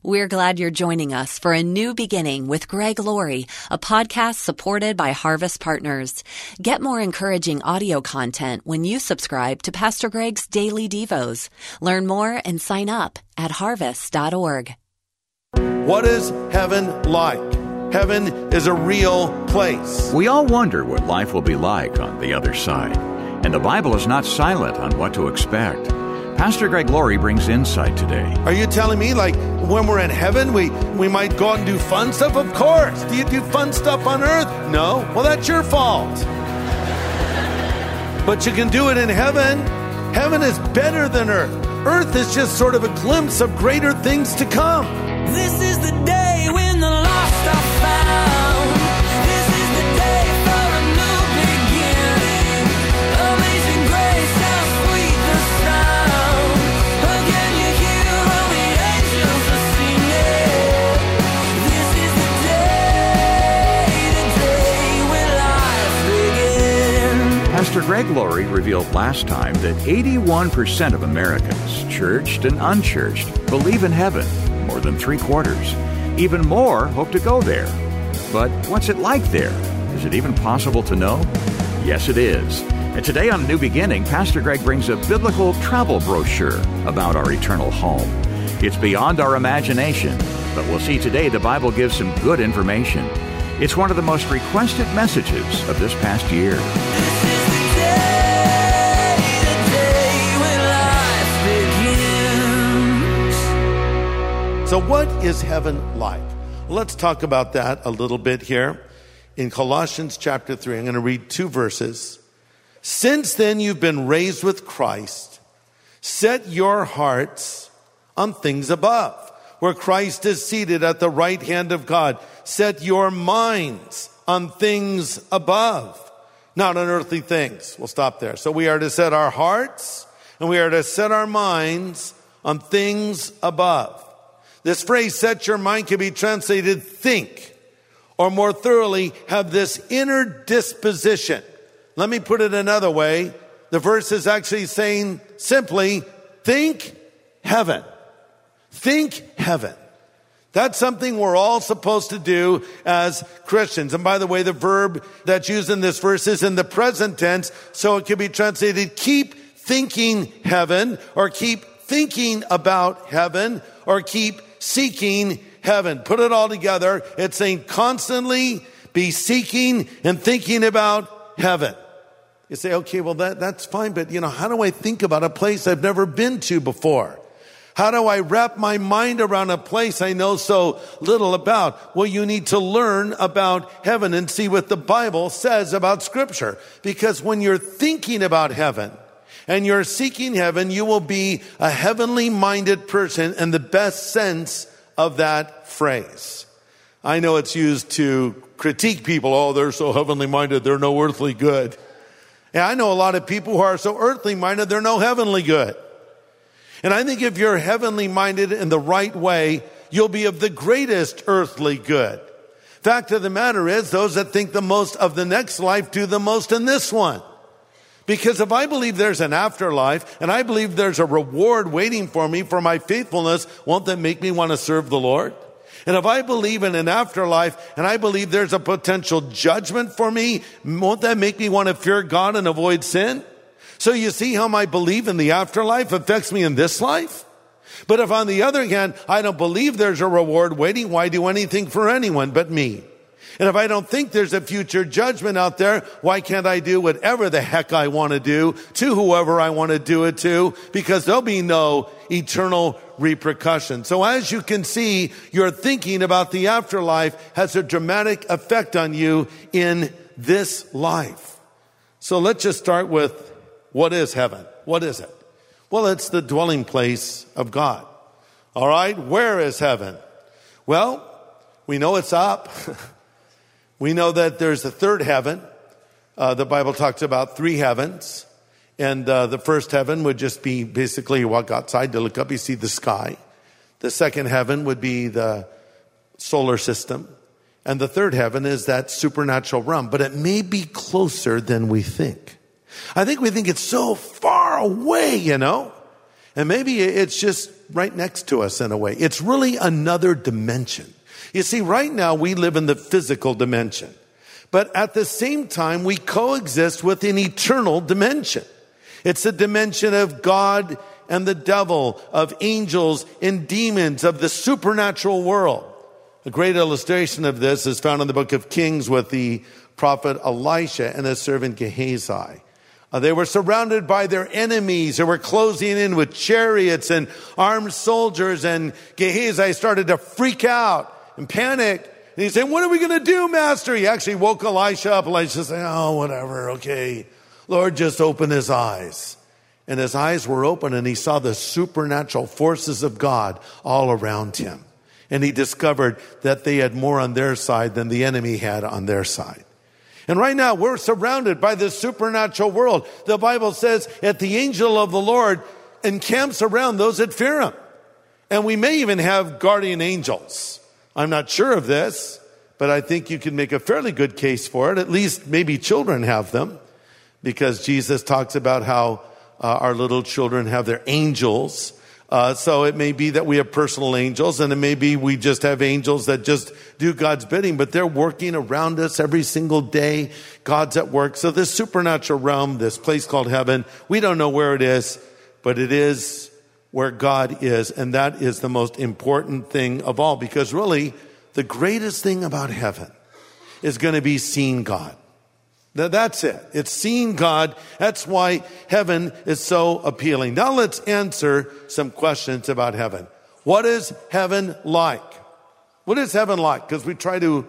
We're glad you're joining us for A New Beginning with Greg Laurie, a podcast supported by Harvest Partners. Get more encouraging audio content when you subscribe to Pastor Greg's Daily Devos. Learn more and sign up at harvest.org. What is heaven like? Heaven is a real place. We all wonder what life will be like on the other side, and the Bible is not silent on what to expect. Pastor Greg Laurie brings insight today. Are you telling me, like, when we're in heaven, we might go out and do fun stuff? Of course. Do you do fun stuff on earth? No? Well, that's your fault. But you can do it in heaven. Heaven is better than earth. Earth is just sort of a glimpse of greater things to come. This is the day when the lost are found. This is the day for a new beginning. Amazing grace, how sweet the sound. Again you hear all the angels are singing. This is the day when life begins. Pastor Greg Laurie revealed last time that 81% of Americans, churched and unchurched, believe in heaven. More than 3/4. Even more hope to go there. But what's it like there? Is it even possible to know? Yes, it is. And today on A New Beginning, Pastor Greg brings a biblical travel brochure about our eternal home. It's beyond our imagination, but we'll see today the Bible gives some good information. It's one of the most requested messages of this past year. This is the day when life begins. So what is heaven like? Let's talk about that a little bit here. In Colossians chapter 3, I'm going to read 2 verses. Since then you've been raised with Christ. Set your hearts on things above, where Christ is seated at the right hand of God. Set your minds on things above, not on earthly things. We'll stop there. So we are to set our hearts and we are to set our minds on things above. This phrase, set your mind, can be translated think, or more thoroughly, have this inner disposition. Let me put it another way. The verse is actually saying simply, think heaven. Think heaven. That's something we're all supposed to do as Christians. And by the way, the verb that's used in this verse is in the present tense, so it can be translated keep thinking heaven, or keep thinking about heaven, or keep seeking heaven. Put it all together. It's saying constantly be seeking and thinking about heaven. You say, okay, well that's fine, but how do I think about a place I've never been to before? How do I wrap my mind around a place I know so little about? Well, you need to learn about heaven and see what the Bible says about Scripture. Because when you're thinking about heaven and you're seeking heaven, you will be a heavenly minded person in the best sense of that phrase. I know it's used to critique people. Oh, they're so heavenly minded, they're no earthly good. And I know a lot of people who are so earthly minded, they're no heavenly good. And I think if you're heavenly minded in the right way, you'll be of the greatest earthly good. Fact of the matter is, those that think the most of the next life do the most in this one. Because if I believe there's an afterlife, and I believe there's a reward waiting for me for my faithfulness, won't that make me want to serve the Lord? And if I believe in an afterlife, and I believe there's a potential judgment for me, won't that make me want to fear God and avoid sin? So you see how my belief in the afterlife affects me in this life? But if on the other hand, I don't believe there's a reward waiting, why do anything for anyone but me? And if I don't think there's a future judgment out there, why can't I do whatever the heck I want to do to whoever I want to do it to? Because there'll be no eternal repercussions. So as you can see, your thinking about the afterlife has a dramatic effect on you in this life. So let's just start with, what is heaven? What is it? Well, it's the dwelling place of God. All right, where is heaven? Well, we know it's up. We know that there's a third heaven. The Bible talks about 3 heavens. And the first heaven would just be basically you walk outside to look up, you see the sky. The second heaven would be the solar system. And the third heaven is that supernatural realm. But it may be closer than we think. I think we think it's so far away, And maybe it's just right next to us in a way. It's really another dimension. You see, right now we live in the physical dimension, but at the same time we coexist with an eternal dimension. It's the dimension of God and the devil, of angels and demons, of the supernatural world. A great illustration of this is found in the book of Kings with the prophet Elisha and his servant Gehazi. They were surrounded by their enemies. They were closing in with chariots and armed soldiers, and Gehazi started to freak out and panic. And he said, "What are we going to do, Master?" He actually woke Elisha up. Elisha said, "Oh, whatever, okay. Lord, just open his eyes." And his eyes were open, and he saw the supernatural forces of God all around him. And he discovered that they had more on their side than the enemy had on their side. And right now, we're surrounded by this supernatural world. The Bible says that the angel of the Lord encamps around those that fear him. And we may even have guardian angels. I'm not sure of this, but I think you can make a fairly good case for it. At least maybe children have them, because Jesus talks about how our little children have their angels. So it may be that we have personal angels, and it may be we just have angels that just do God's bidding, but they're working around us every single day. God's at work. So this supernatural realm, this place called heaven, we don't know where it is, but it is where God is, and that is the most important thing of all, because really the greatest thing about heaven is going to be seeing God. That's it. It's seeing God. That's why heaven is so appealing. Now let's answer some questions about heaven. What is heaven like? What is heaven like? Because we try to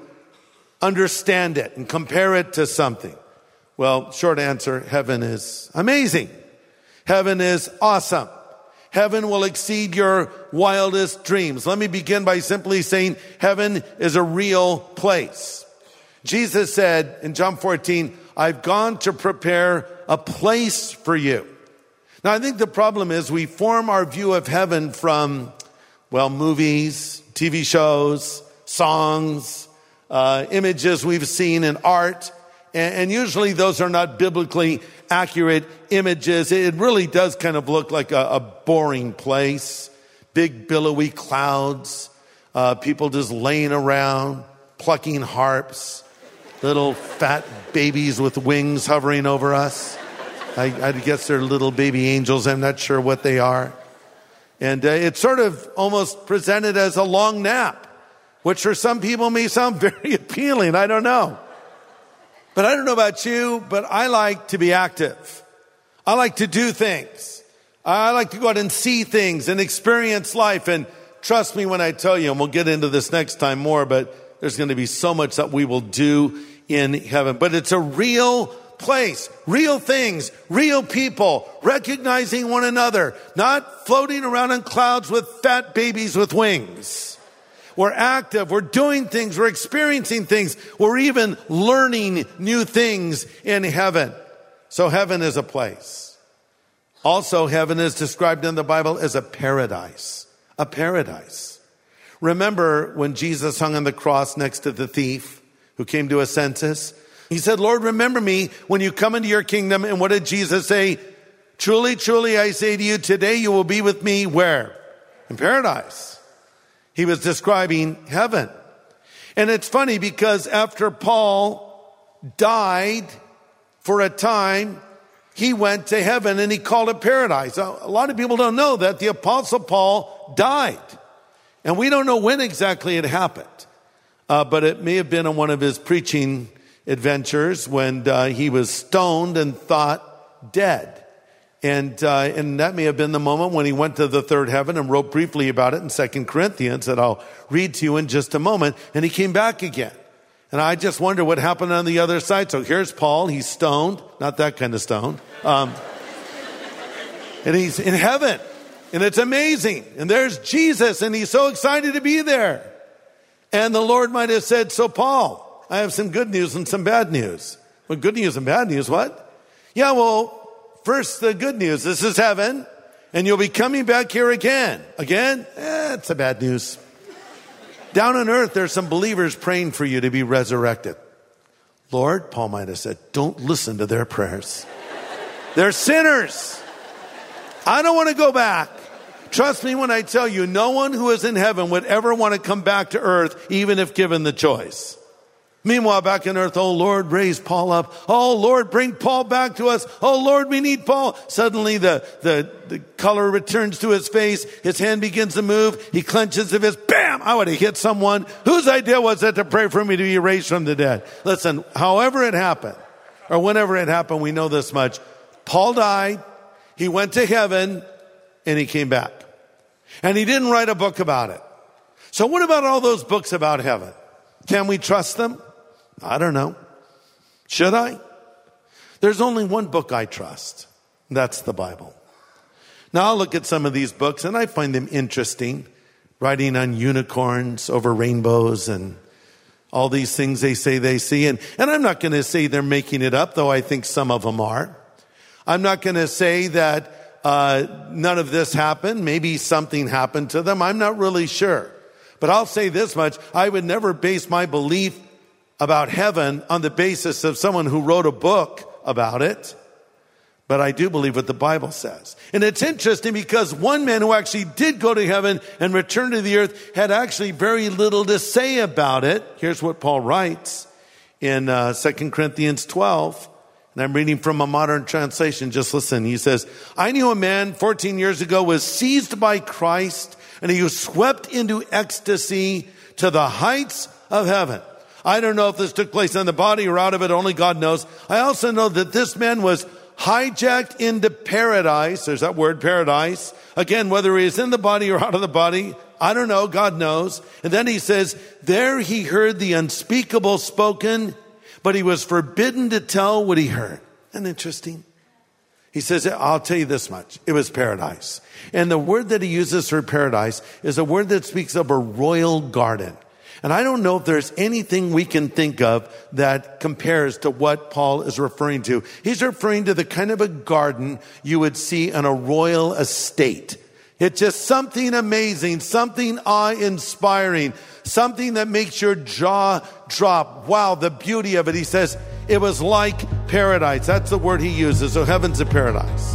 understand it and compare it to something. Well, short answer, heaven is amazing. Heaven is awesome. Heaven will exceed your wildest dreams. Let me begin by simply saying heaven is a real place. Jesus said in John 14, "I've gone to prepare a place for you." Now, I think the problem is we form our view of heaven from, movies, TV shows, songs, images we've seen in art. And usually those are not biblically accurate images. It really does kind of look like a boring place. Big billowy clouds, people just laying around, plucking harps. Little fat babies with wings hovering over us. I guess they're little baby angels. I'm not sure what they are. And it's sort of almost presented as a long nap, which for some people may sound very appealing. I don't know. But I don't know about you, but I like to be active. I like to do things. I like to go out and see things and experience life. And trust me when I tell you, and we'll get into this next time more, but there's going to be so much that we will do in heaven. But it's a real place, real things, real people, recognizing one another, not floating around in clouds with fat babies with wings. We're active, we're doing things, we're experiencing things, we're even learning new things in heaven. So heaven is a place. Also, heaven is described in the Bible as a paradise. A paradise. Remember when Jesus hung on the cross next to the thief who came to a census? He said, "Lord, remember me when you come into your kingdom." And what did Jesus say? "Truly, truly, I say to you, today you will be with me," where? In paradise. He was describing heaven. And it's funny because after Paul died for a time, he went to heaven and he called it paradise. A lot of people don't know that the Apostle Paul died. And we don't know when exactly it happened. But it may have been on one of his preaching adventures when he was stoned and thought dead. And that may have been the moment when he went to the third heaven and wrote briefly about it in 2 Corinthians that I'll read to you in just a moment. And he came back again. And I just wonder what happened on the other side. So here's Paul. He's stoned. Not that kind of stoned. And he's in heaven. And it's amazing. And there's Jesus. And he's so excited to be there. And the Lord might have said, "So Paul, I have some good news and some bad news." Well, good news and bad news, what? Yeah, well, first the good news. This is heaven. And you'll be coming back here again. Again? It's a bad news. Down on earth, there's some believers praying for you to be resurrected. Lord, Paul might have said, don't listen to their prayers. They're sinners. I don't want to go back. Trust me when I tell you, no one who is in heaven would ever want to come back to earth, even if given the choice. Meanwhile, back on earth, oh Lord, raise Paul up. Oh Lord, bring Paul back to us. Oh Lord, we need Paul. Suddenly the color returns to his face. His hand begins to move. He clenches his fist. Bam! I would have hit someone. Whose idea was it to pray for me to be raised from the dead? Listen, however it happened, or whenever it happened, we know this much. Paul died. He went to heaven and he came back. And he didn't write a book about it. So what about all those books about heaven? Can we trust them? I don't know. Should I? There's only one book I trust. That's the Bible. Now I'll look at some of these books and I find them interesting. Writing on unicorns over rainbows and all these things they say they see. And I'm not going to say they're making it up, though I think some of them are. I'm not going to say that none of this happened. Maybe something happened to them. I'm not really sure. But I'll say this much. I would never base my belief about heaven on the basis of someone who wrote a book about it. But I do believe what the Bible says. And it's interesting because one man who actually did go to heaven and return to the earth had actually very little to say about it. Here's what Paul writes in 2 Corinthians 12. And I'm reading from a modern translation. Just listen. He says, I knew a man 14 years ago was seized by Christ and he was swept into ecstasy to the heights of heaven. I don't know if this took place in the body or out of it. Only God knows. I also know that this man was hijacked into paradise. There's that word, paradise. Again, whether he is in the body or out of the body, I don't know. God knows. And then he says, there he heard the unspeakable spoken, but he was forbidden to tell what he heard. Isn't that interesting? He says, I'll tell you this much. It was paradise. And the word that he uses for paradise is a word that speaks of a royal garden. And I don't know if there's anything we can think of that compares to what Paul is referring to. He's referring to the kind of a garden you would see on a royal estate. It's just something amazing, something awe-inspiring, something that makes your jaw drop. Wow, the beauty of it. He says it was like paradise. That's the word he uses. So heaven's a paradise.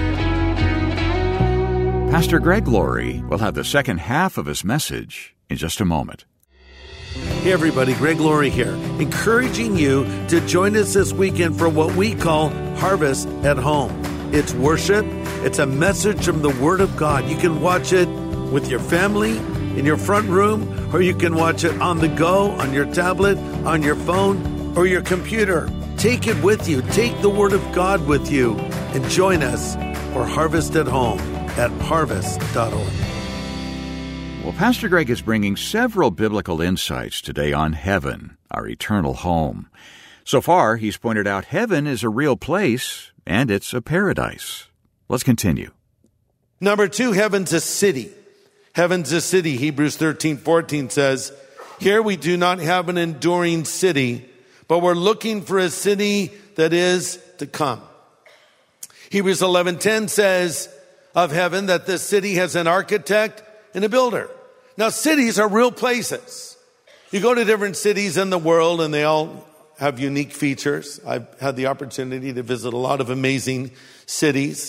Pastor Greg Laurie will have the second half of his message in just a moment. Hey everybody, Greg Laurie here, encouraging you to join us this weekend for what we call Harvest at Home. It's worship, it's a message from the Word of God. You can watch it with your family, in your front room, or you can watch it on the go, on your tablet, on your phone, or your computer. Take it with you, take the Word of God with you, and join us for Harvest at Home at harvest.org. Well, Pastor Greg is bringing several biblical insights today on heaven, our eternal home. So far, he's pointed out heaven is a real place, and it's a paradise. Let's continue. Number 2, heaven's a city. Heaven's a city. Hebrews 13:14 says, here we do not have an enduring city, but we're looking for a city that is to come. Hebrews 11:10 says of heaven that this city has an architect and a builder. Now, cities are real places. You go to different cities in the world and they all have unique features. I've had the opportunity to visit a lot of amazing cities.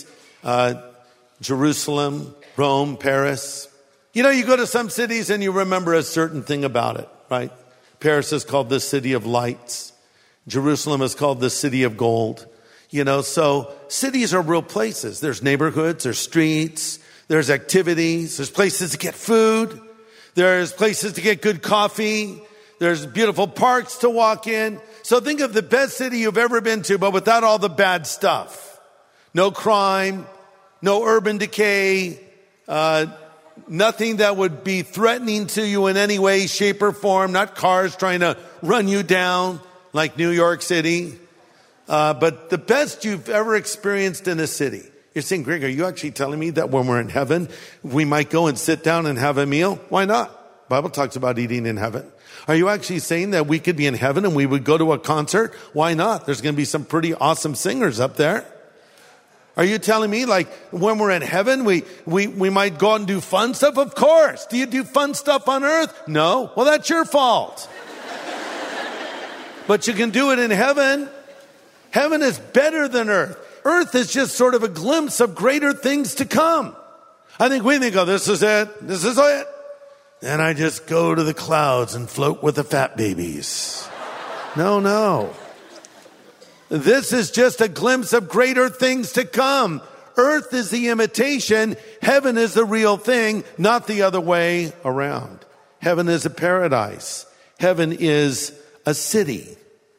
Jerusalem, Rome, Paris. You know, you go to some cities and you remember a certain thing about it, right? Paris is called the city of lights. Jerusalem is called the city of gold. You know, so cities are real places. There's neighborhoods, there's streets, there's activities, there's places to get food, there's places to get good coffee, there's beautiful parks to walk in. So think of the best city you've ever been to, but without all the bad stuff. No crime, no urban decay, nothing that would be threatening to you in any way, shape, or form, not cars trying to run you down like New York City, but the best you've ever experienced in a city. You're saying, Greg, are you actually telling me that when we're in heaven, we might go and sit down and have a meal? Why not? The Bible talks about eating in heaven. Are you actually saying that we could be in heaven and we would go to a concert? Why not? There's going to be some pretty awesome singers up there. Are you telling me like when we're in heaven, we might go out and do fun stuff? Of course. Do you do fun stuff on earth? No. Well, that's your fault. But you can do it in heaven. Heaven is better than earth. Earth is just sort of a glimpse of greater things to come. I think we think, oh, this is it. This is it. And I just go to the clouds and float with the fat babies. No. This is just a glimpse of greater things to come. Earth is the imitation. Heaven is the real thing, not the other way around. Heaven is a paradise. Heaven is a city.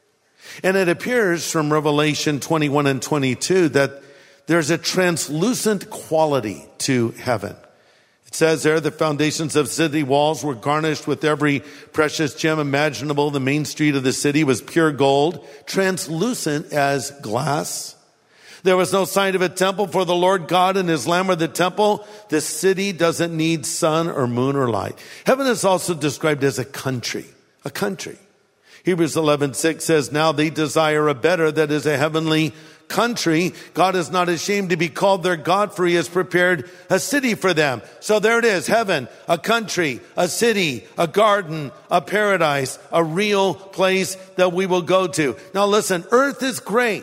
And it appears from Revelation 21 and 22 that there's a translucent quality to heaven. It says there, the foundations of city walls were garnished with every precious gem imaginable. The main street of the city was pure gold, translucent as glass. There was no sign of a temple, for the Lord God and his Lamb are the temple. The city doesn't need sun or moon or light. Heaven is also described as a country. A country. Hebrews 11:6 says, now they desire a better, that is a heavenly country. God is not ashamed to be called their God, for he has prepared a city for them. So there it is, heaven, a country, a city, a garden, a paradise, a real place that we will go to. Now listen, earth is great.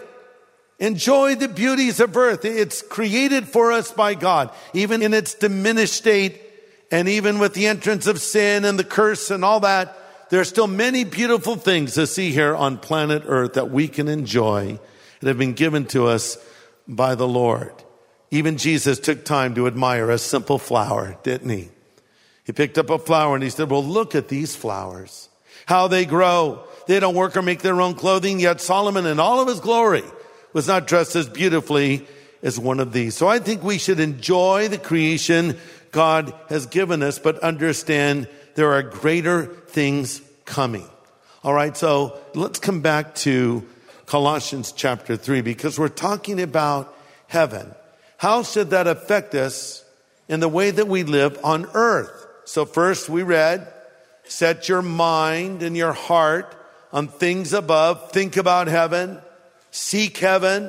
Enjoy the beauties of earth. It's created for us by God, even in its diminished state, and even with the entrance of sin and the curse and all that. There are still many beautiful things to see here on planet Earth that we can enjoy that have been given to us by the Lord. Even Jesus took time to admire a simple flower, didn't he? He picked up a flower and he said, well, look at these flowers, how they grow. They don't work or make their own clothing, yet Solomon in all of his glory was not dressed as beautifully as one of these. So I think we should enjoy the creation God has given us, but understand there are greater things coming. All right, so let's come back to Colossians chapter 3, because we're talking about heaven. How should that affect us in the way that we live on earth? So first we read, set your mind and your heart on things above. Think about heaven. Seek heaven.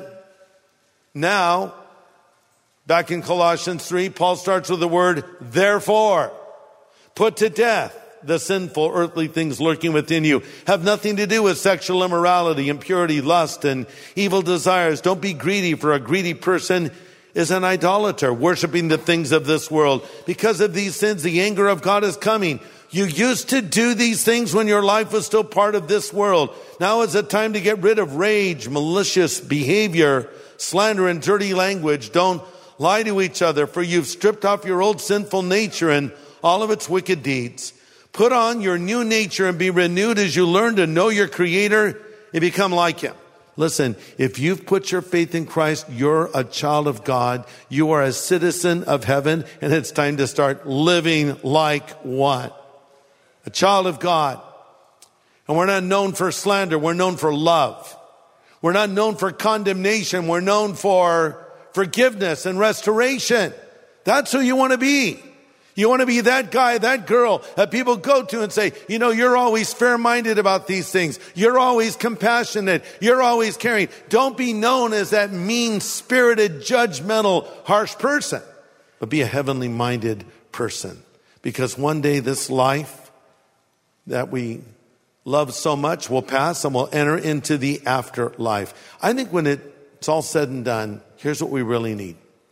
Now, back in Colossians 3, Paul starts with the word, therefore. Put to death the sinful earthly things lurking within you. Have nothing to do with sexual immorality, impurity, lust, and evil desires. Don't be greedy, for a greedy person is an idolater, worshiping the things of this world. Because of these sins, the anger of God is coming. You used to do these things when your life was still part of this world. Now is the time to get rid of rage, malicious behavior, slander, and dirty language. Don't lie to each other, for you've stripped off your old sinful nature and all of its wicked deeds. Put on your new nature and be renewed as you learn to know your Creator and become like Him. Listen, if you've put your faith in Christ, you're a child of God. You are a citizen of heaven, and it's time to start living like what? A child of God. And we're not known for slander. We're known for love. We're not known for condemnation. We're known for forgiveness and restoration. That's who you want to be. You want to be that guy, that girl that people go to and say, you know, you're always fair-minded about these things. You're always compassionate. You're always caring. Don't be known as that mean-spirited, judgmental, harsh person, but be a heavenly-minded person. Because one day this life that we love so much will pass and we'll enter into the afterlife. I think when it's all said and done, here's what we really need.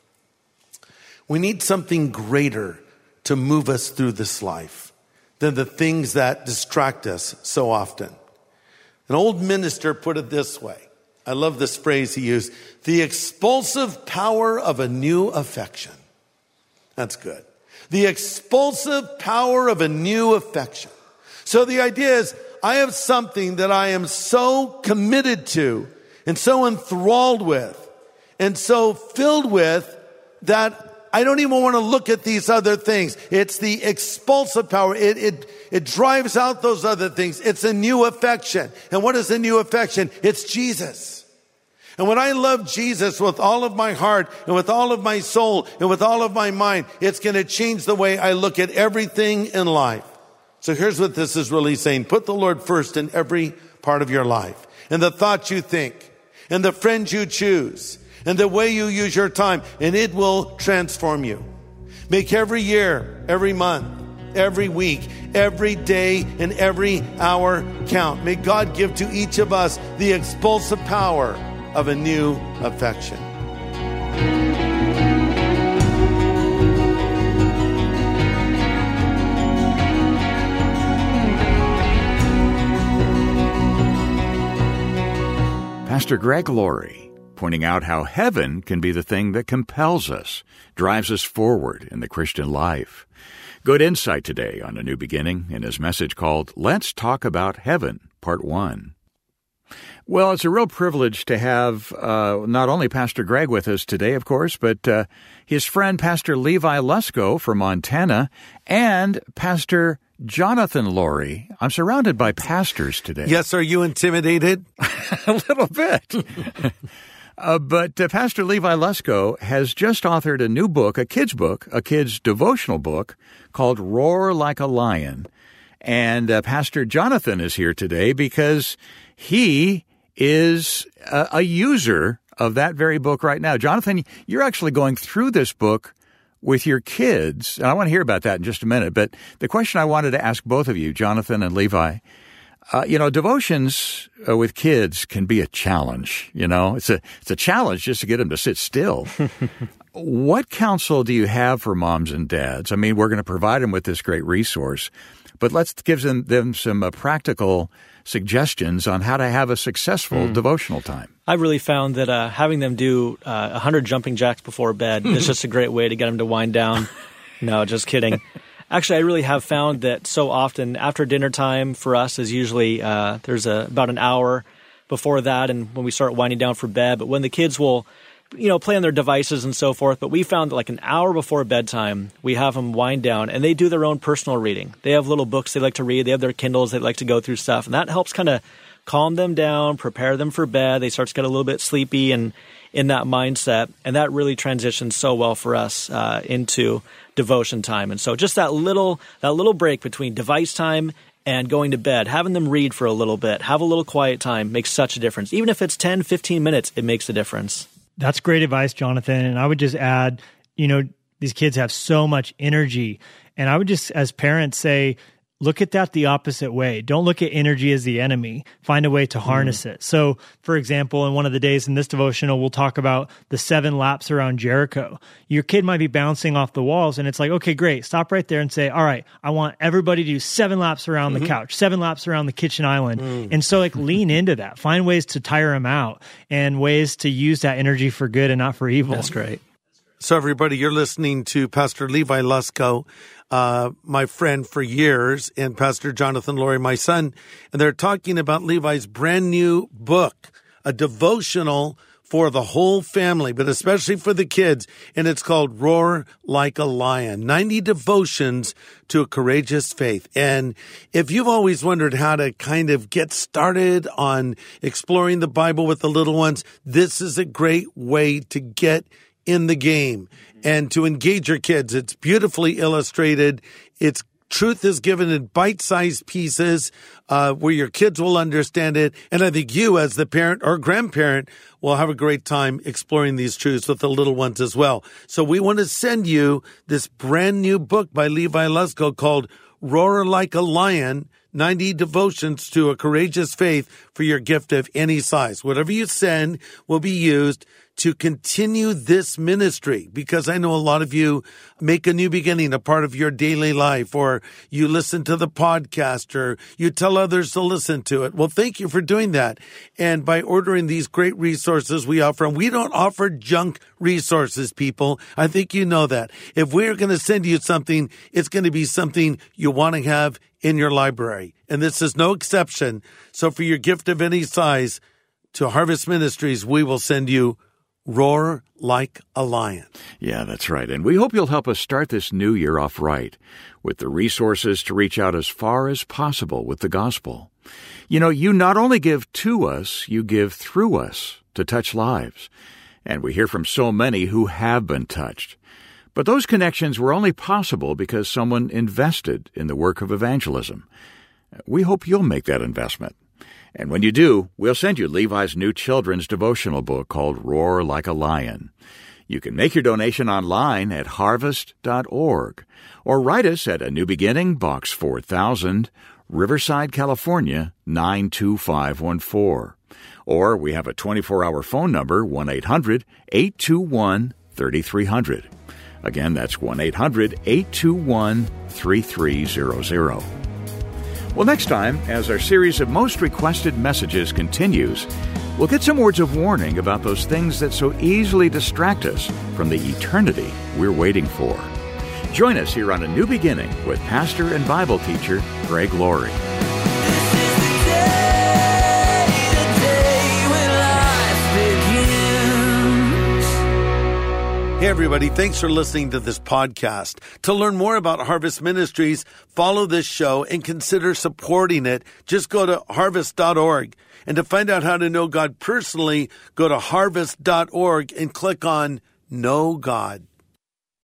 We need something greater to move us through this life than the things that distract us so often. An old minister put it this way. I love this phrase he used. The expulsive power of a new affection. That's good. The expulsive power of a new affection. So the idea is, I have something that I am so committed to and so enthralled with and so filled with that I don't even want to look at these other things. It's the expulsive power. It drives out those other things. It's a new affection. And what is a new affection? It's Jesus. And when I love Jesus with all of my heart and with all of my soul and with all of my mind, it's going to change the way I look at everything in life. So here's what this is really saying. Put the Lord first in every part of your life. And the thoughts you think. And the friends you choose. And the way you use your time, and it will transform you. Make every year, every month, every week, every day, and every hour count. May God give to each of us the expulsive power of a new affection. Pastor Greg Laurie, pointing out how heaven can be the thing that compels us, drives us forward in the Christian life. Good insight today on A New Beginning in his message called Let's Talk About Heaven, Part 1. Well, it's a real privilege to have not only Pastor Greg with us today, of course, but his friend Pastor Levi Lusko from Montana and Pastor Jonathan Laurie. I'm surrounded by pastors today. Yes, are you intimidated? A little bit. But Pastor Levi Lusko has just authored a new book, a kid's devotional book called Roar Like a Lion. And Pastor Jonathan is here today because he is a user of that very book right now. Jonathan, you're actually going through this book with your kids, and I want to hear about that in just a minute. But the question I wanted to ask both of you, Jonathan and Levi, devotions with kids can be a challenge. It's a challenge just to get them to sit still. What counsel do you have for moms and dads? I mean, we're going to provide them with this great resource, but let's give them some practical suggestions on how to have a successful devotional time. I've really found that having them do 100 jumping jacks before bed is just a great way to get them to wind down. No, just kidding. Actually, I really have found that so often after dinner time for us is usually there's about an hour before that and when we start winding down for bed. But when the kids will play on their devices and so forth. But we found that like an hour before bedtime, we have them wind down, and they do their own personal reading. They have little books they like to read. They have their Kindles. They like to go through stuff. And that helps kind of calm them down, prepare them for bed. They start to get a little bit sleepy and in that mindset. And that really transitions so well for us into devotion time. And so just that little break between device time and going to bed, having them read for a little bit, have a little quiet time makes such a difference. Even if it's 10, 15 minutes, it makes a difference. That's great advice, Jonathan. And I would just add, these kids have so much energy. And I would just, as parents, say, look at that the opposite way. Don't look at energy as the enemy. Find a way to harness it. So, for example, in one of the days in this devotional, we'll talk about the 7 laps around Jericho. Your kid might be bouncing off the walls, and it's like, okay, great. Stop right there and say, all right, I want everybody to do 7 laps around the couch, 7 laps around the kitchen island. And so, lean into that. Find ways to tire them out and ways to use that energy for good and not for evil. That's great. So, everybody, you're listening to Pastor Levi Lusko, my friend for years, and Pastor Jonathan Laurie, my son, and they're talking about Levi's brand new book, a devotional for the whole family, but especially for the kids, and it's called Roar Like a Lion, 90 Devotions to a Courageous Faith. And if you've always wondered how to kind of get started on exploring the Bible with the little ones, this is a great way to get in the game and to engage your kids. It's beautifully illustrated. Its truth is given in bite-sized pieces where your kids will understand it. And I think you, as the parent or grandparent, will have a great time exploring these truths with the little ones as well. So we want to send you this brand new book by Levi Lusko called Roar Like a Lion, 90 Devotions to a Courageous Faith for your gift of any size. Whatever you send will be used to continue this ministry, because I know a lot of you make a new beginning a part of your daily life, or you listen to the podcast, or you tell others to listen to it. Well, thank you for doing that. And by ordering these great resources we offer, and we don't offer junk resources, people. I think you know that. If we're going to send you something, it's going to be something you want to have in your library. And this is no exception. So for your gift of any size to Harvest Ministries, we will send you Roar Like a Lion. Yeah, that's right. And we hope you'll help us start this new year off right with the resources to reach out as far as possible with the gospel. You not only give to us, you give through us to touch lives. And we hear from so many who have been touched. But those connections were only possible because someone invested in the work of evangelism. We hope you'll make that investment. And when you do, we'll send you Levi's new children's devotional book called Roar Like a Lion. You can make your donation online at harvest.org or write us at A New Beginning, Box 4000, Riverside, California, 92514. Or we have a 24-hour phone number, 1-800-821-3300. Again, that's 1-800-821-3300. Well, next time, as our series of most requested messages continues, We'll get some words of warning about those things that so easily distract us from the eternity we're waiting for. Join us here on A New Beginning with pastor and Bible teacher Greg Laurie. Hey everybody, thanks for listening to this podcast. To learn more about Harvest Ministries, follow this show and consider supporting it. Just go to harvest.org. And to find out how to know God personally, go to harvest.org and click on Know God.